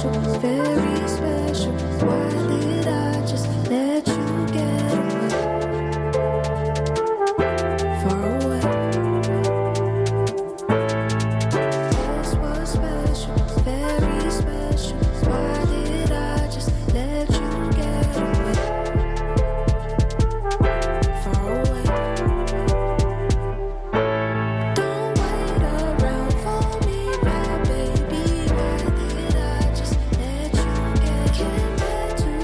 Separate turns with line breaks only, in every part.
Can't bear to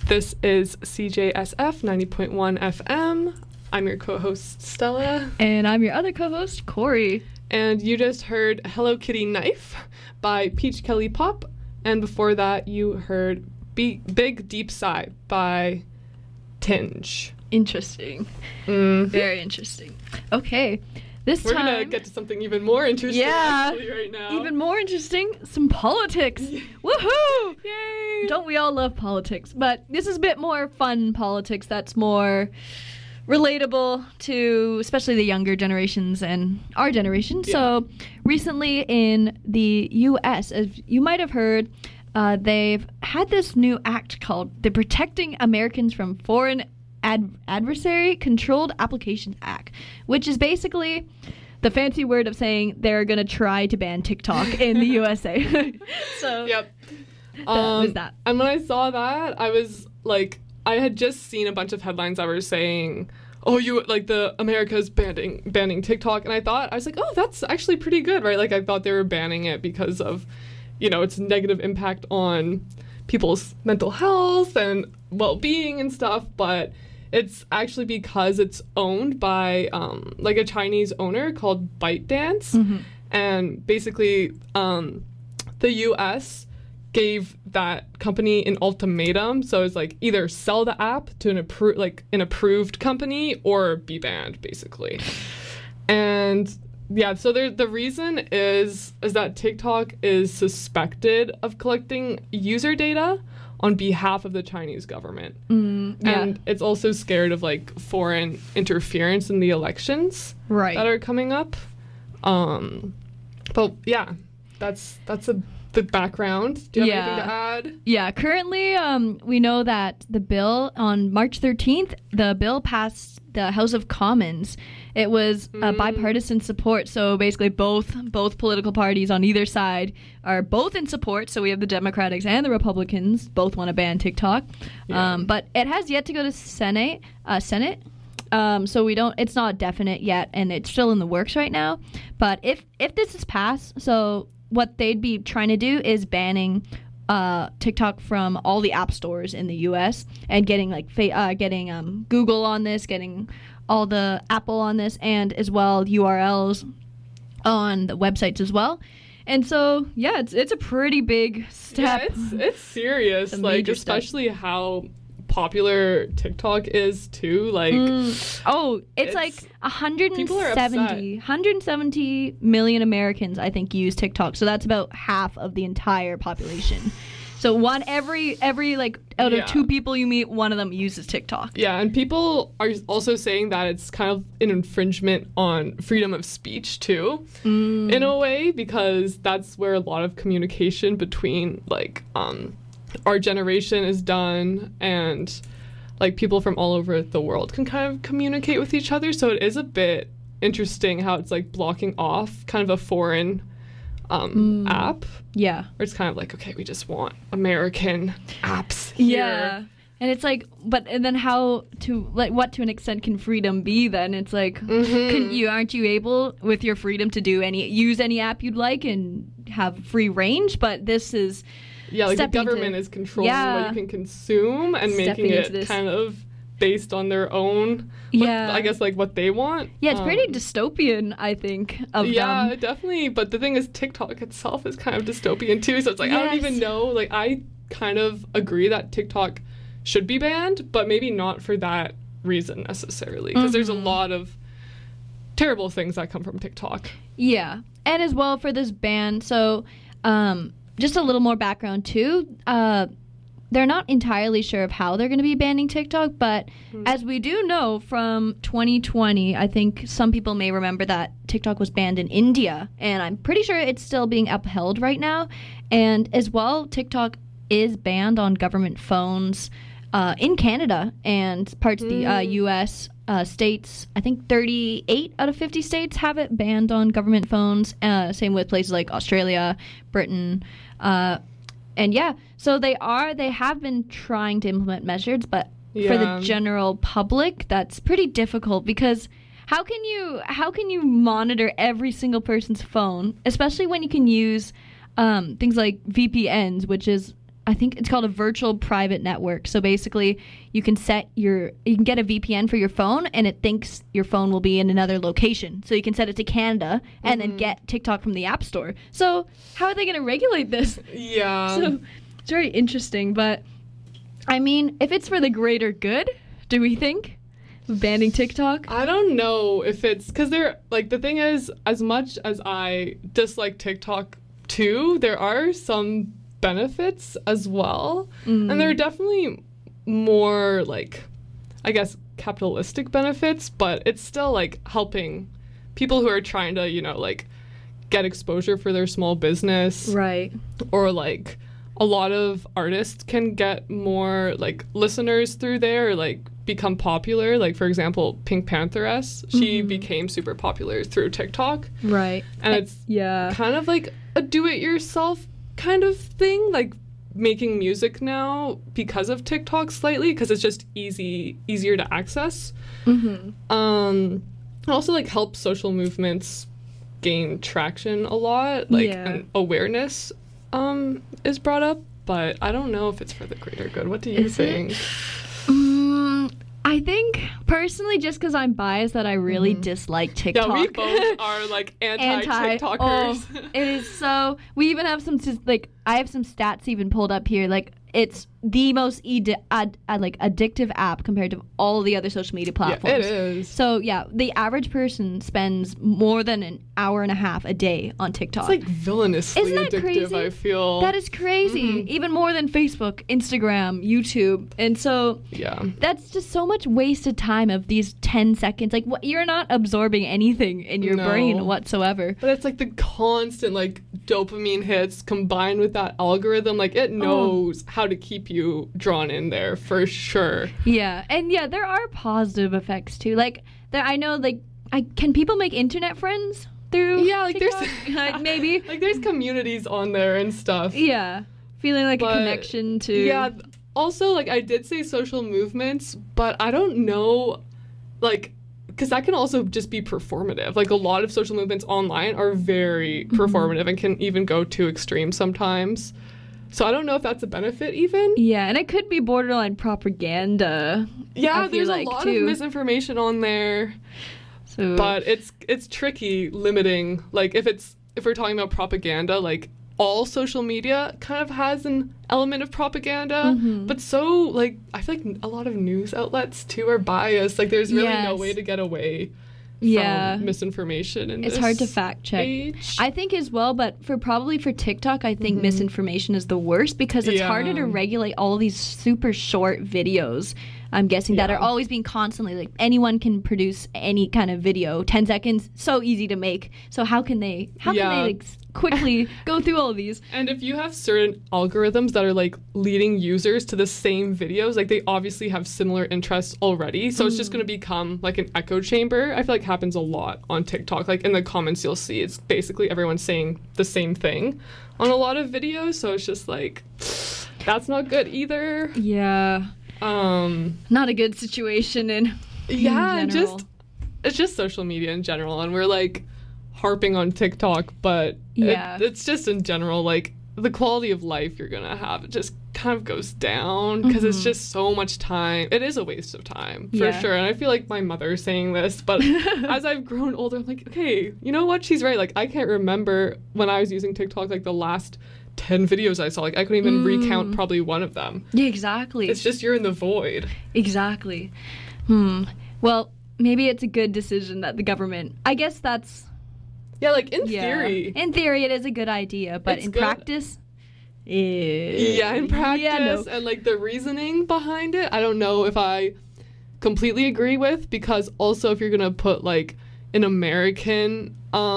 This is CJSF 90.1 FM. I'm your co-host, Stella.
And I'm your other co-host, Corey.
And you just heard Hello Kitty Knife by Peach Kelly Pop. And before that, you heard Big Deep Sigh by Tinge.
Interesting.
Mm-hmm.
Very interesting. Okay.
We're going to get to something even more interesting actually right now.
Even more interesting, some politics. Woohoo! Yay! Don't we all love politics? But this is a bit more fun politics that's more relatable to especially the younger generations and our generation. Yeah. So recently in the U.S., as you might have heard, they've had this new act called the Protecting Americans from Foreign Adversary Controlled Applications Act, which is basically the fancy word of saying they're going to try to ban TikTok in the USA. So
yep.
That was that.
And when I saw that, I was like, I had just seen a bunch of headlines that were saying, oh, the America's banning TikTok. And I was like, oh, that's actually pretty good, right? Like, I thought they were banning it because of, its negative impact on people's mental health and well-being and stuff. But it's actually because it's owned by, a Chinese owner called ByteDance. Mm-hmm. And basically, the U.S. gave that company an ultimatum. So it's like either sell the app to an approved company or be banned, basically. And yeah, so the reason is that TikTok is suspected of collecting user data on behalf of the Chinese government.
Yeah.
And it's also scared of foreign interference in the elections that are coming up. But yeah, that's the background. Do you have anything to add?
Yeah, currently we know that the bill on March 13th, the bill passed the House of Commons. It was bipartisan support, so basically both political parties on either side are both in support. So we have the Democrats and the Republicans both want to ban TikTok. Yeah. But it has yet to go to Senate. So it's not definite yet, and it's still in the works right now. But if this is passed, so what they'd be trying to do is banning TikTok from all the app stores in the U.S. and getting Google on this, getting all the Apple on this, and as well URLs on the websites as well. And so yeah, it's a pretty big step.
Yeah, it's serious. Especially how popular TikTok is too.
It's 170 million Americans I think use TikTok. So that's about half of the entire population. So every out of two people you meet, one of them uses TikTok.
Yeah, and people are also saying that it's kind of an infringement on freedom of speech too, in a way, because that's where a lot of communication between our generation is done, and people from all over the world can kind of communicate with each other. So it is a bit interesting how it's blocking off kind of a foreign app.
Yeah.
Where it's kind of okay, we just want American apps here.
Yeah. And it's and then how to what to an extent can freedom be then? It's aren't you able with your freedom to use any app you'd like and have free range? But this is
the government is controlling what you can consume and making it kind of based on their own, what they want.
Yeah, it's pretty dystopian, I think, of them.
Yeah, definitely. But the thing is, TikTok itself is kind of dystopian too. So it's I don't even know. I kind of agree that TikTok should be banned, but maybe not for that reason necessarily. Because there's a lot of terrible things that come from TikTok.
Yeah. And as well for this ban, so just a little more background too. They're not entirely sure of how they're going to be banning TikTok, but as we do know from 2020, I think some people may remember that TikTok was banned in India, and I'm pretty sure it's still being upheld right now. And as well, TikTok is banned on government phones in Canada and parts of the U.S. States. I think 38 out of 50 states have it banned on government phones. Same with places like Australia, Britain, and yeah, so they have been trying to implement measures, but for the general public, that's pretty difficult because how can you monitor every single person's phone, especially when you can use things like VPNs, which is I think it's called a virtual private network. So basically, you can get a VPN for your phone, and it thinks your phone will be in another location. So you can set it to Canada and then get TikTok from the App Store. So how are they going to regulate this?
Yeah.
So it's very interesting. But I mean, if it's for the greater good, do we think? Banning TikTok?
I don't know if it's because the thing is, as much as I dislike TikTok too, there are some benefits as well. And there are definitely more I guess capitalistic benefits, but it's still helping people who are trying to, get exposure for their small business.
Right.
Or a lot of artists can get more listeners through there, or become popular. For example, Pink Pantheress, she became super popular through TikTok.
Right.
And it's kind of a do-it-yourself kind of thing, making music now because of TikTok slightly, because it's just easier to access. It also helps social movements gain traction a lot, and awareness is brought up, but I don't know if it's for the greater good. What do you think?
I think personally, just because I'm biased, that I really dislike TikTok.
Yeah, we both are anti-TikTokers.
Oh, it is so. We even have some I have some stats even pulled up here. It's the most addictive app compared to all the other social media platforms.
Yeah, it is.
So yeah, the average person spends more than an hour and a half a day on TikTok.
It's villainously
Isn't that
addictive,
crazy?
I feel.
That is crazy. Even more than Facebook, Instagram, YouTube. And so that's just so much wasted time of these 10 seconds. You're not absorbing anything in your brain whatsoever.
But it's the constant dopamine hits combined with that algorithm. It knows how to keep you drawn in there for sure.
Yeah. And there are positive effects too. I know can people make internet friends through TikTok?
There's
maybe
there's communities on there and stuff.
Yeah. Feeling a connection to.
Yeah. Also, I did say social movements, but I don't know, because that can also just be performative. A lot of social movements online are very performative and can even go too extreme sometimes. So I don't know if that's a benefit even.
Yeah, and it could be borderline propaganda.
Yeah, there's a lot of misinformation on there.
So,
but it's tricky limiting, if we're talking about propaganda, all social media kind of has an element of propaganda, but so I feel a lot of news outlets too are biased. There's really no way to get away from misinformation in
it's
this
hard to fact check
age.
I think as well, but for TikTok, I think misinformation is the worst because it's harder to regulate all these super short videos, I'm guessing, that are always being constantly anyone can produce any kind of video, 10 seconds, so easy to make. So how can they quickly go through all of these?
And if you have certain algorithms that are leading users to the same videos, they obviously have similar interests already, so it's just going to become an echo chamber. I feel happens a lot on TikTok. In the comments you'll see it's basically everyone saying the same thing on a lot of videos, so it's just that's not good either.
Not a good situation in general.
It's just social media in general, and we're harping on TikTok, but it's just in general, the quality of life you're gonna have, it just kind of goes down because it's just so much time. It is a waste of time for sure, and I feel my mother is saying this, but as I've grown older, I'm okay, you know what, she's right. I can't remember when I was using TikTok the last 10 videos I saw. I couldn't even recount probably one of them.
Yeah, exactly.
It's just you're in the void.
Exactly. Well, maybe it's a good decision that the government, I guess that's
in theory.
In theory, it is a good idea, but in practice,
in practice, and the reasoning behind it, I don't know if I completely agree with, because also if you're gonna put an American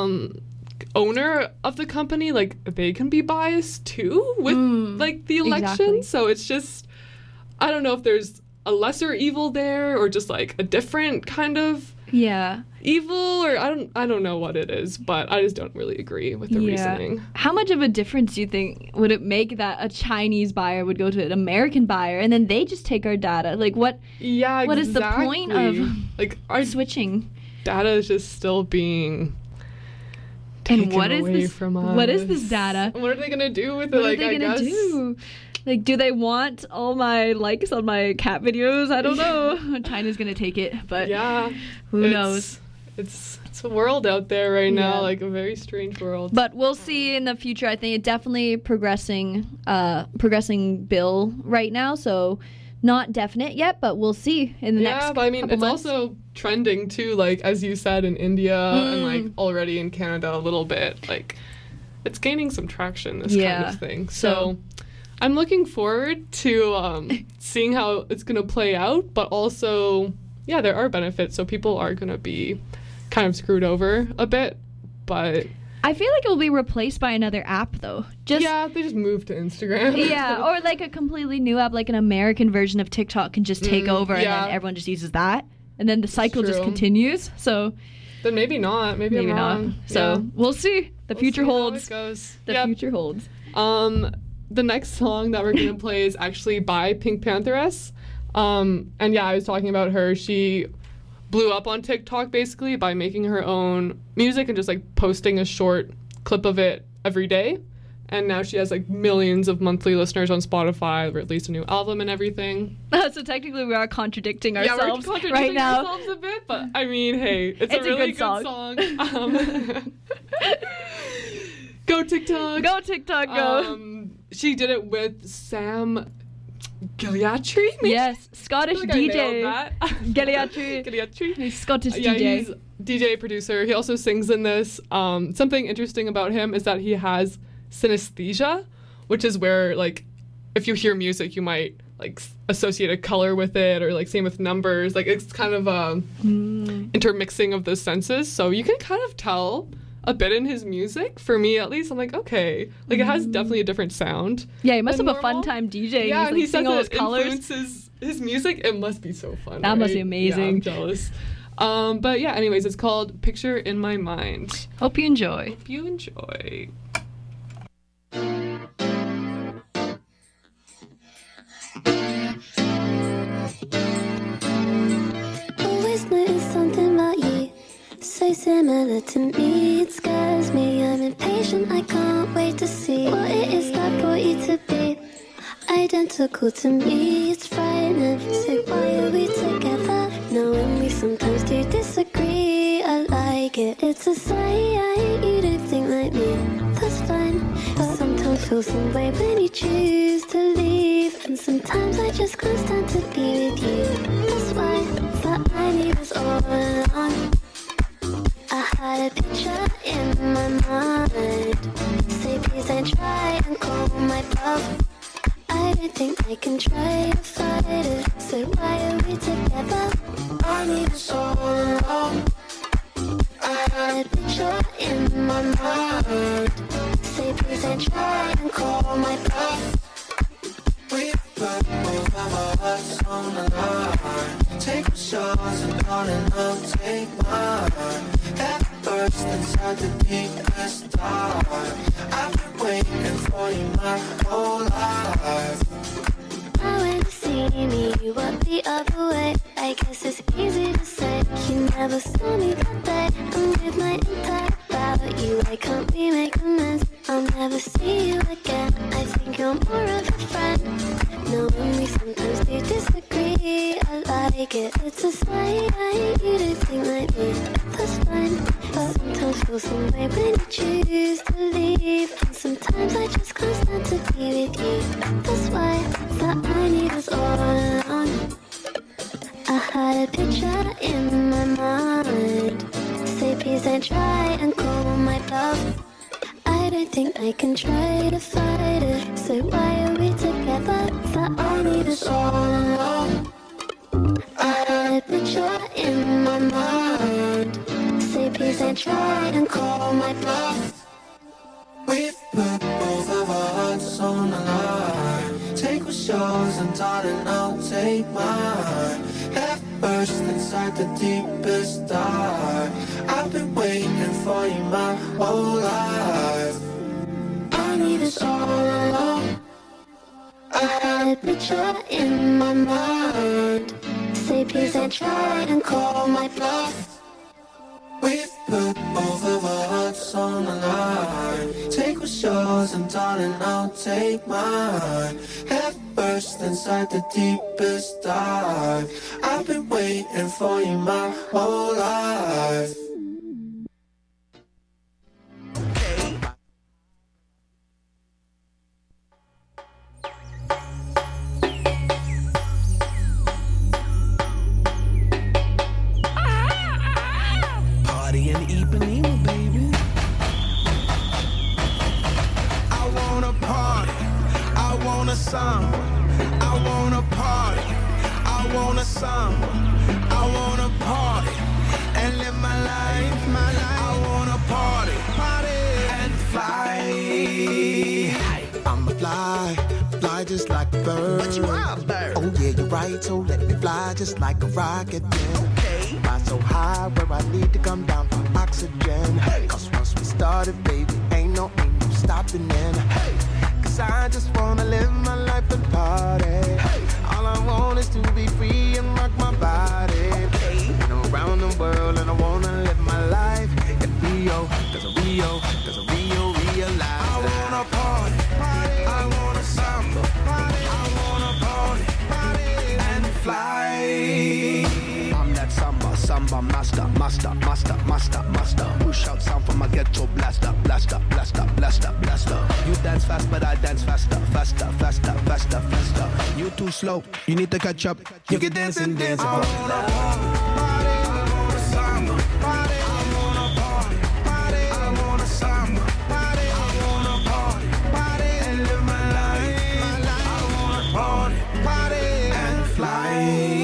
owner of the company, they can be biased too with the election.
Exactly.
So it's just, I don't know if there's a lesser evil there or just a different kind of evil, or I don't know what it is, but I just don't really agree with the reasoning.
How much of a difference do you think would it make that a Chinese buyer would go to an American buyer and then they just take our data? What is the point of
our
switching?
Data is just still being taken
what is
away
this?
from us.
What is this data?
What are they gonna do with it?
What
Like,
are they gonna do? Like, do they want all my likes on my cat videos? I don't know. China's gonna take it, but
Yeah,
who knows?
It's a world out there right now,
Yeah.
like a very strange world.
But we'll see in the future. I think it's definitely progressing bill right now. So not definite yet, but we'll see in the next.
Yeah, but I mean,
couple
it's
months.
also trending too, like as you said, in India and like already in Canada a little bit. Like, it's gaining some traction, this kind
Yeah.
of thing. So I'm looking forward to seeing how it's gonna play out. But also, yeah, there are benefits. So people are gonna be kind of screwed over a bit, but
I feel like it will be replaced by another app, though. Just
yeah, they just moved to Instagram.
yeah, or like a completely new app, like an American version of TikTok can just take over, and
yeah.
then everyone just uses that, and then the cycle just
true.
continues. So
Then maybe not. Maybe I'm
not.
wrong.
So
Yeah.
we'll see. The
We'll
future
see how
holds.
it goes.
The
Yep.
future holds.
The next song that we're gonna play is actually by Pink Pantheress. And yeah, I was talking about her. She blew up on TikTok basically by making her own music and just like posting a short clip of it every day. And now she has like millions of monthly listeners on Spotify, released a new album and everything.
So technically, we are contradicting
Yeah, we're
ourselves
contradicting
right now.
ourselves a bit, but I mean, hey, it's a
It's a
really
good
good song. Go TikTok.
Go TikTok, go.
She did it with Sam Gilliatry. maybe?
Yes, Scottish
I feel like I nailed
DJ.
that.
Gilliatry.
Gilliatry.
He's Scottish
Yeah,
DJ.
he's DJ producer. He also sings in this. Something interesting about him is that he has synesthesia, which is where like if you hear music, you might like associate a color with it, or like same with numbers. Like it's kind of intermixing of the senses, so you can kind of tell a bit in his music. For me, at least, I'm like, okay, like it has definitely a different sound.
Yeah, he must
than
have a fun
normal.
time DJing.
Yeah, and he
He's
says
like, sing all
that
his
it
colors.
influences his music. It must be so fun.
That must be
right?
amazing.
Yeah, I'm jealous. But yeah, anyways, it's called Picture in My Mind.
Hope you enjoy.
Hope you enjoy.
Always notice something about you, so similar to me. It scares me, I'm impatient, I can't wait to see what it is that brought you to be identical to me. It's frightening, so why are we together? Knowing we sometimes do disagree, I like it. It's a sign, you don't think like me, that's fine. But sometimes feel some way when you choose to leave, and sometimes I just can't stand to be with you. That's why that I need us all along. I had a picture in my mind. Say please don't try and call my bluff. I don't think I can try to fight it, so why are we together? I need us all along. I had a picture in my mind. Say please don't try and call my bluff.
We put both of our hearts on the line. Take what's yours and darling, I'll take mine. Head first inside the deepest dive. I've been waiting for you my whole life.
I went to see me, you were the other way. I guess it's easy to say, you never saw me that day. And with my entire about you, why can't we make amends? I'll never see you again, I think you're more of a friend. Knowing we sometimes do disagree, I like it. It's a sign, you don't think like me, that's fine. But sometimes feel some way when you choose to leave, and sometimes I just can't stand to be with you. That's why that I need us all along. I had a picture in my mind. Say please don't try and call my bluff. I don't think I can try to fight it, so why are we together? That I need us all along. I had a picture in my mind. Say please don't try and call my bluff.
We've put both of our hearts on the line. Take what's yours and darling, I'll take mine. Head first inside the deepest dive. I've been waiting for you my whole life.
I need us all along. I had a picture in my mind. Say please don't try and call my bluff.
We've put both of our hearts hearts on the line. Take what's yours and darling, I'll take mine. Head first inside the deepest dive. I've been waiting for you my whole life.
Party in Ipanema, baby. I wanna party, I wanna samba, I wanna party, I wanna samba, I wanna party and live my life. I wanna party, and fly. I'ma fly just like a bird. But you are a bird. Oh yeah, you're right, so let me fly just like a rocket. Okay. Fly so high where I need to come down for oxygen. Hey. Cause once we started, baby, ain't no stopping in. Hey. Cause I just wanna live my life and party. Hey. All I want is to be free and rock my body. Okay. And I'm around the world and I wanna live my life in Rio. Cause a Rio realize. I wanna party, I wanna samba, I wanna party, and fly. I'm that samba master. Push out sound from my ghetto blaster. You dance fast, but I dance faster. You too slow, you need to catch up. You can dance and dance. I wanna party, I wanna samba, I wanna party, I wanna samba, I wanna party, and live my life. I wanna party, and fly.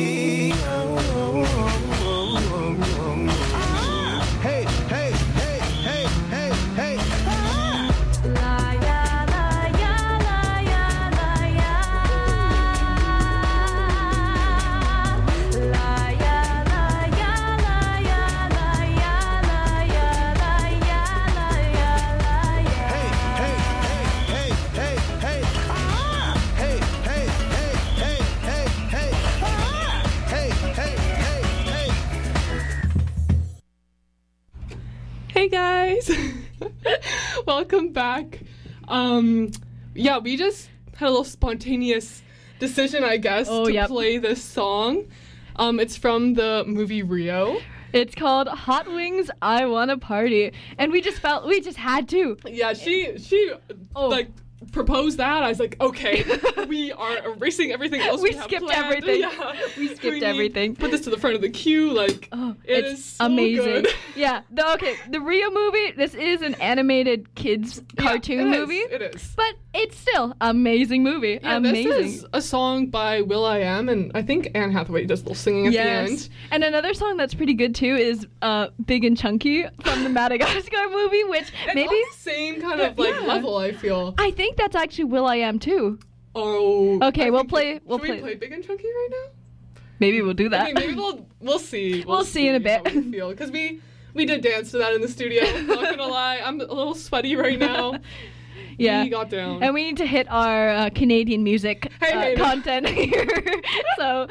Hey guys, welcome back. Yeah, we just had a little spontaneous decision, I guess, to play this song. It's from the movie Rio.
It's called Hot Wings, I Wanna Party. And we just had to.
Yeah, she like proposed that. I was like, okay, we are erasing everything else we have
skipped
planned.
everything.
Yeah.
We skipped everything.
Put this to the front of the queue. Like, it
it's
is so
amazing.
good.
Yeah. The Rio movie, this is an animated kids cartoon movie.
It is.
But it's still amazing movie.
Yeah,
amazing.
This is a song by Will.i.am, and I think Anne Hathaway does a little singing at the end.
And another song that's pretty good too is Big and Chunky from the Madagascar movie, which
it's
maybe
on the same kind of level, I feel.
I think that's actually Will.i.am too.
Oh.
Okay, we'll play.
Should we play Big and Chunky right now?
Maybe we'll do that.
Okay, maybe we'll see.
We'll see in a bit.
How we feel, because we did dance to that in the studio. Not gonna lie, I'm a little sweaty right now.
Yeah.
We got down.
And we need to hit our Canadian music content here. So,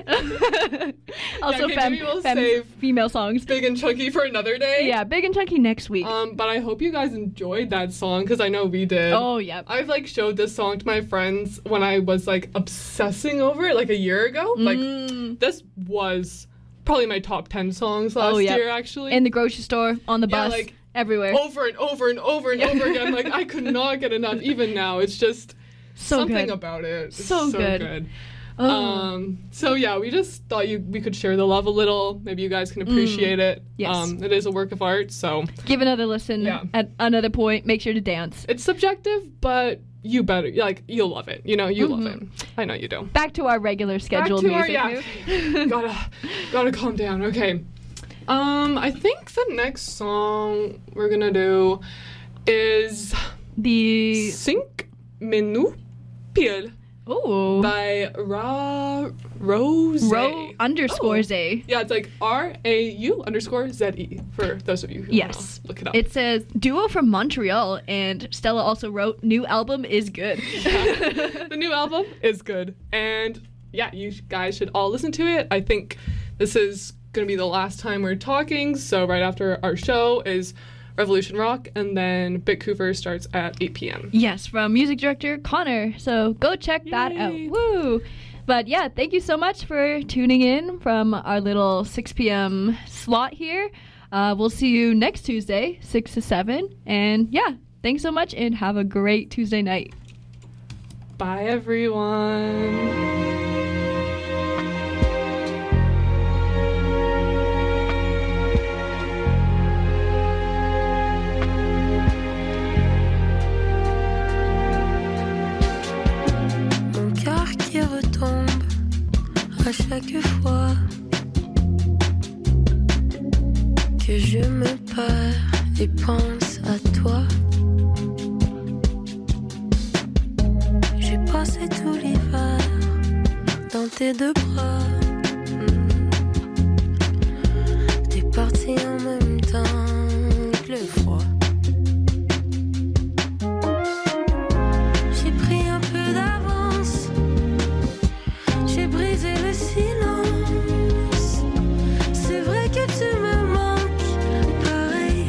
also
maybe we'll save
female songs.
Big and Chunky for another day.
Yeah, Big and Chunky next week.
But I hope you guys enjoyed that song, because I know we did.
Oh, yeah.
I've showed this song to my friends when I was obsessing over it a year ago. This was probably my top 10 songs last year, actually.
In the grocery store, on the bus. Everywhere.
Over and over and over and over again. I could not get enough. Even now, it's just something about it. It's
so good.
So yeah, we just thought we could share the love a little. Maybe you guys can appreciate it.
Yes.
It is a work of art, so
give another listen at another point. Make sure to dance.
It's subjective, but you better you'll love it. You love it. I know you do.
Back to our regular scheduled music.
Gotta calm down. Okay. I think the next song we're gonna do is
the
Cinq Minutes Pile by Rose.
_Z.
Yeah, it's RAU_ZE for those of you who want to look it up.
It says duo from Montreal, and Stella also wrote new album is good.
The new album is good, and yeah, you guys should all listen to it. I think this is gonna be the last time we're talking, so right after our show is Revolution Rock, and then Bitcouver starts at 8 p.m.
Yes, from music director Connor. So go check that out.
Yay.
Woo! But yeah, thank you so much for tuning in from our little 6 p.m. slot here. We'll see you next Tuesday, 6 to 7. And yeah, thanks so much and have a great Tuesday night.
Bye, everyone.
À chaque fois que je me perds et pense à toi, j'ai passé tout l'hiver dans tes deux bras. T'es parti en même temps que le froid. J'ai pris un peu d'avance, j'ai brisé le silence. C'est vrai que tu me manques pareil.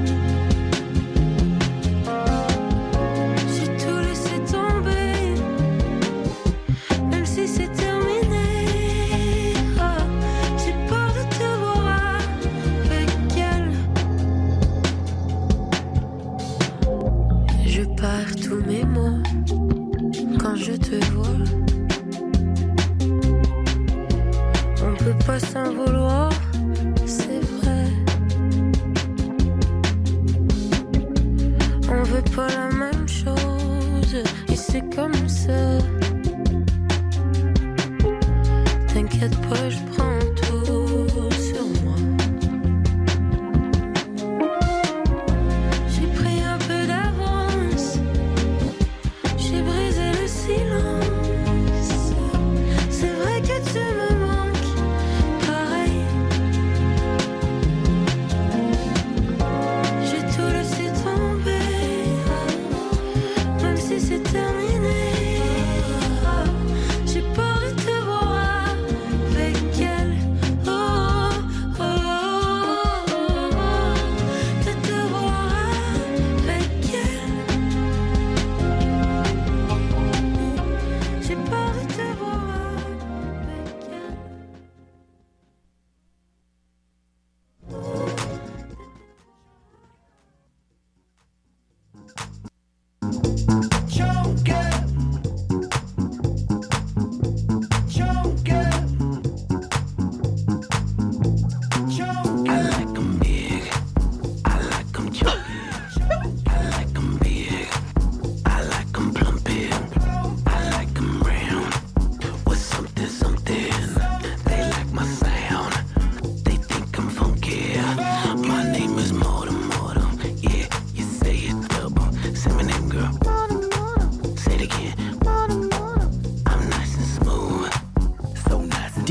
J'ai tout laissé tomber, même si c'est terminé. Oh, j'ai peur de te voir avec elle. Je perds tous mes mots quand je te vois. On peut pas s'en vouloir, c'est vrai. On veut pas la même chose, et c'est comme ça. T'inquiète pas, je prends